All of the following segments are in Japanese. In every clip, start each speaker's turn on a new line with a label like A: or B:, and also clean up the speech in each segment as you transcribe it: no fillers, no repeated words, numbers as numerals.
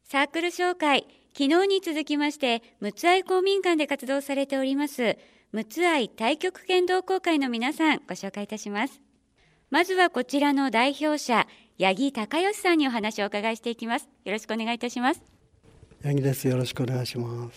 A: サークル紹介、昨日に続きまして陸奥愛公民館で活動されております陸奥愛太極拳同好会の皆さん、ご紹介いたします。まずはこちらの代表者、八木隆義さんにお話をお伺いしていきます。よろしくお願いいたします。
B: 八木です。よろしくお願いします。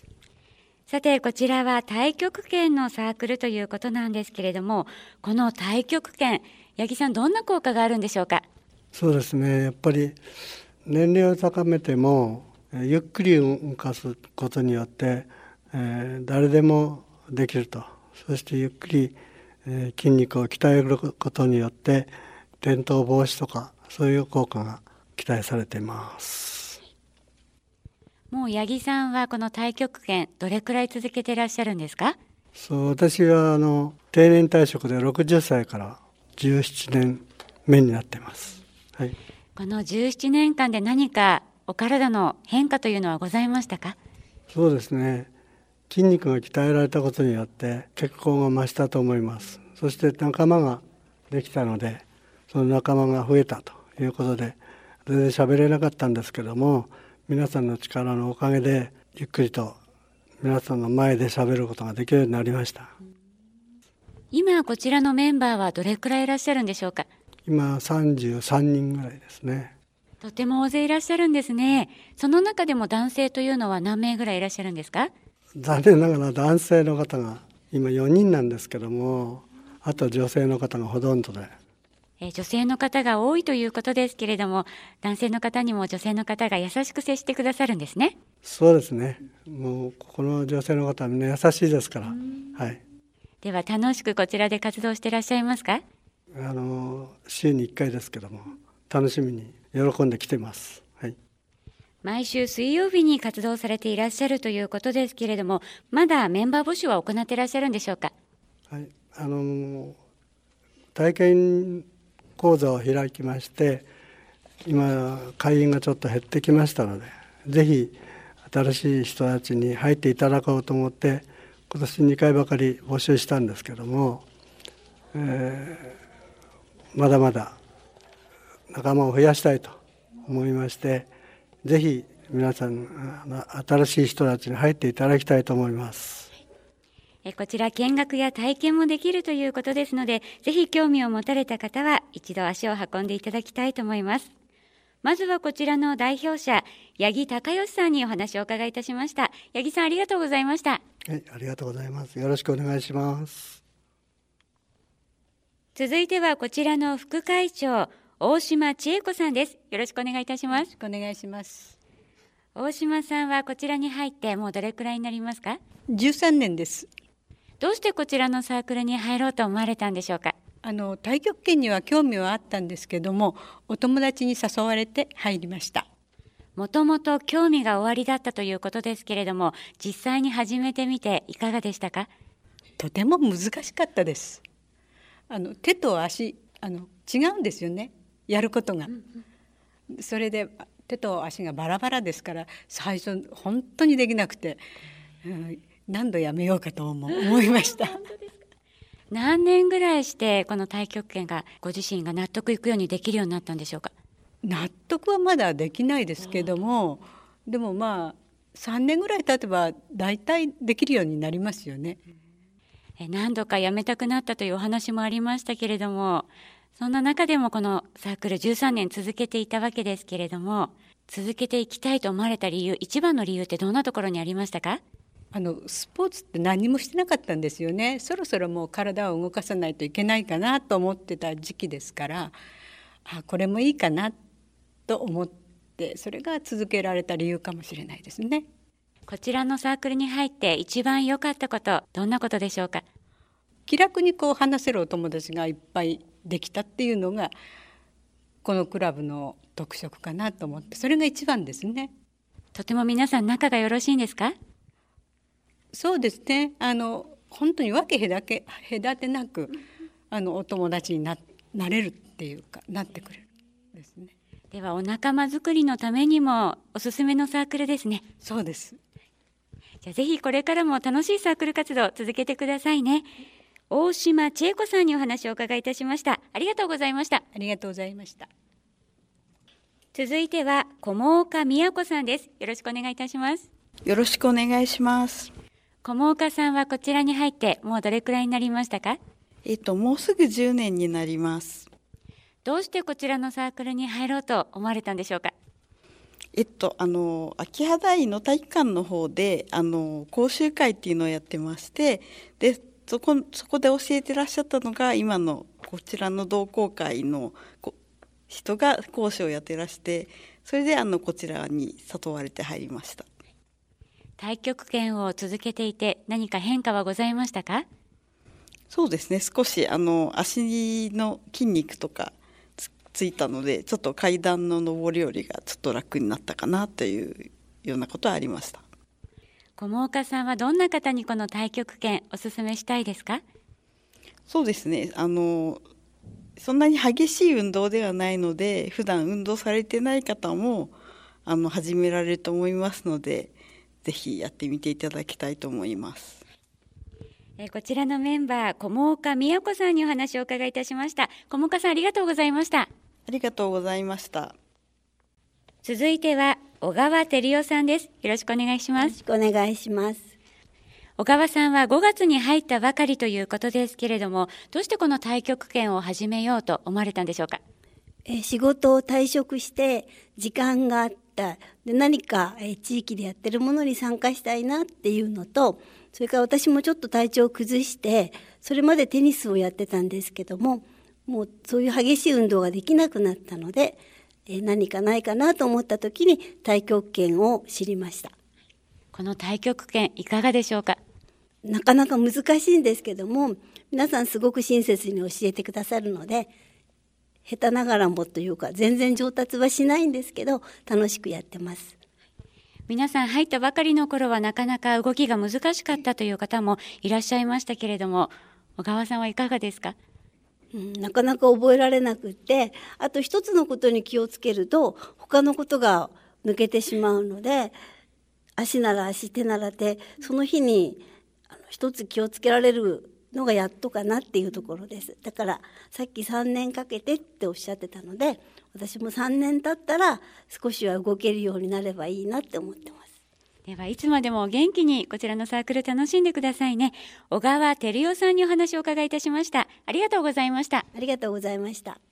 A: さて、こちらは太極拳のサークルということなんですけれども、この太極拳、八木さん、どんな効果があるんでしょうか？
B: そうですね、やっぱり年齢を高めてもゆっくり動かすことによって、誰でもできると。そしてゆっくり、筋肉を鍛えることによって転倒防止とかそういう効果が期待されています。
A: もう八木さんはこの太極拳どれくらい続けていらっしゃるんですか？
B: そう、私は定年退職で60歳から17年目になっています。はい、
A: この17年間で何かお体の変化というのはございましたか？
B: そうですね、筋肉が鍛えられたことによって血行が増したと思います。そして仲間ができたので、その仲間が増えたということで、全然喋れなかったんですけども、皆さんの力のおかげでゆっくりと皆さんの前で喋ることができるようになりました。
A: 今こちらのメンバーはどれくらいいらっしゃるんでしょうか？
B: 今33人ぐらいですね。
A: とても大勢いらっしゃるんですね。その中でも男性というのは何名ぐらいいらっしゃるんですか？
B: 残念ながら男性の方が今4人なんですけども、あと女性の方がほとんどで、
A: 女性の方が多いということですけれども、男性の方にも女性の方が優しく接してくださるんですね。
B: そうですね、もうここの女性の方はみんな優しいですから。はい、
A: では楽しくこちらで活動していらっしゃいますか？
B: 週に1回ですけども楽しみに喜んで来てます。はい、
A: 毎週水曜日に活動されていらっしゃるということですけれども、まだメンバー募集は行っていらっしゃるんでしょうか？
B: はい、体験講座を開きまして、今会員がちょっと減ってきましたので、ぜひ新しい人たちに入っていただこうと思って今年2回ばかり募集したんですけども、まだまだ仲間を増やしたいと思いまして、ぜひ皆さん新しい人たちに入っていただきたいと思います。
A: こちら見学や体験もできるということですので、ぜひ興味を持たれた方は一度足を運んでいただきたいと思います。まずはこちらの代表者、八木隆義さんにお話をお伺いいたしました。八木さん、ありがとうございました。
B: はい、ありがとうございます。よろしくお願いします。
A: 続いてはこちらの副会長、大島千恵子さんです。よろしくお願いいたします。
C: よろしくお願いします。
A: 大島さんはこちらに入ってもうどれくらいになりますか
C: ？13年です。
A: どうしてこちらのサークルに入ろうと思われたんでしょうか？
C: 太極拳には興味はあったんですけども、お友達に誘われて入りました。
A: もともと興味がおありだったということですけれども、実際に始めてみていかがでしたか？
C: とても難しかったです。手と足違うんですよね、やることが。それで手と足がバラバラですから、最初本当にできなくて、何度やめようかと思いました。
A: 何年ぐらいしてこの太極拳がご自身が納得いくようにできるようになったんでしょうか？
C: 納得はまだできないですけども、でも3年ぐらい経てば大体できるようになりますよね。
A: 何度かやめたくなったというお話もありましたけれども、そんな中でもこのサークル13年続けていたわけですけれども、続けていきたいと思われた理由、一番の理由ってどんなところにありましたか？
C: スポーツって何もしてなかったんですよね。そろそろもう体を動かさないといけないかなと思ってた時期ですから、これもいいかなと思って、それが続けられた理由かもしれないですね。
A: こちらのサークルに入って一番良かったこと、どんなことでしょうか？
C: 気楽に話せるお友達がいっぱいできたっていうのがこのクラブの特色かなと思って、それが一番ですね。
A: とても皆さん仲がよろしいんですか？
C: そうですね、本当に分け隔てなくお友達になれるっていうか、なってくれるですね。
A: ではお仲間作りのためにもおすすめのサークルですね。
C: そうです。
A: じゃあぜひこれからも楽しいサークル活動を続けてくださいね。大島千恵子さんにお話をお伺いいたしました。ありがとうございました。
C: ありがとうございました。
A: 続いては菰岡美也子さんです。よろしくお願いいたします。
D: よろしくお願いします。
A: 菰岡さんはこちらに入ってもうどれくらいになりましたか？
D: もうすぐ10年になります。
A: どうしてこちらのサークルに入ろうと思われたんでしょうか？
D: 秋葉台の体育館の方で講習会っていうのをやってまして、でそこで教えてらっしゃったのが今のこちらの同好会の人が講師をやってらして、それでこちらに誘われて入りました。
A: 太極拳を続けていて何か変化はございましたか？
D: そうですね、少し足の筋肉とかついたので、ちょっと階段の上り下りがちょっと楽になったかなというようなことはありました。
A: 菰岡さんはどんな方にこの太極拳お勧めしたいですか？
D: そうですね、そんなに激しい運動ではないので、普段運動されてない方も始められると思いますので、ぜひやってみていただきたいと思います。
A: こちらのメンバー菰岡美也子さんにお話を伺いいたしました。菰岡さん、ありがとうございました。
D: ありがとうございました。
A: 続いては小川照代さんです。よろしくお願いします。
E: よろしくお願いします。
A: 小川さんは5月に入ったばかりということですけれども、どうしてこの太極拳を始めようと思われたんでしょうか？
E: 仕事を退職して時間があったで、何か地域でやってるものに参加したいなっていうのと、それから私もちょっと体調を崩して、それまでテニスをやってたんですけども、もうそういう激しい運動ができなくなったので、何かないかなと思った時に太極拳を知りました。
A: この太極拳いかがでしょうか？
E: なかなか難しいんですけども、皆さんすごく親切に教えてくださるので、下手ながらもというか全然上達はしないんですけど、楽しくやってます。
A: 皆さん入ったばかりの頃はなかなか動きが難しかったという方もいらっしゃいましたけれども、小川さんはいかがですか？
E: なかなか覚えられなくって、あと一つのことに気をつけると他のことが抜けてしまうので、足なら足、手なら手、その日に一つ気をつけられるのがやっとかなっていうところです。だからさっき3年かけてっておっしゃってたので、私も3年経ったら少しは動けるようになればいいなって思ってます。
A: ではいつまでも元気にこちらのサークル楽しんでくださいね。小川照代さんにお話をお伺いいたしました。ありがとうございました。
E: ありがとうございました。